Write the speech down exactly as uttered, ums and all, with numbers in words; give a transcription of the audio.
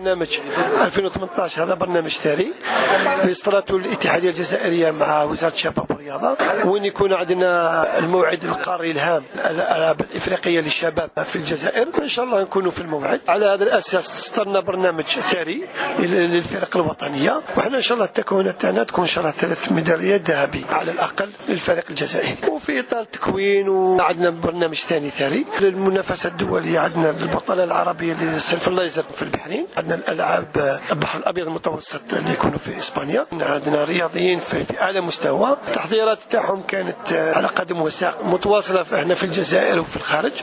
برنامج ألفين وثمانية عشر هذا برنامج ثري لاستراتو الاتحادية الجزائرية مع وزارة الشباب والرياضة، وين يكون عندنا الموعد القاري الهام الألعاب الإفريقية للشباب في الجزائر، إن شاء الله نكونوا في الموعد. على هذا الأساس اصدرنا برنامج ثري للفرق الوطنية، وحنا إن شاء الله التكوينات تاعنا تكون إن شاء الله ثلاث ميداليات ذهبية على الأقل للفريق الجزائري. وفي إطار التكوين وعندنا برنامج ثاني ثري للمنافسة الدولية، عندنا البطولة العربية للسلف الليزر في البحرين، عندنا الألعاب البحر الأبيض المتوسط اللي يكونوا في إسبانيا، عندنا رياضيين في, في أعلى مستوى. التحضيرات تاعهم كانت على قدم وساق متواصلة هنا في الجزائر وفي الخارج.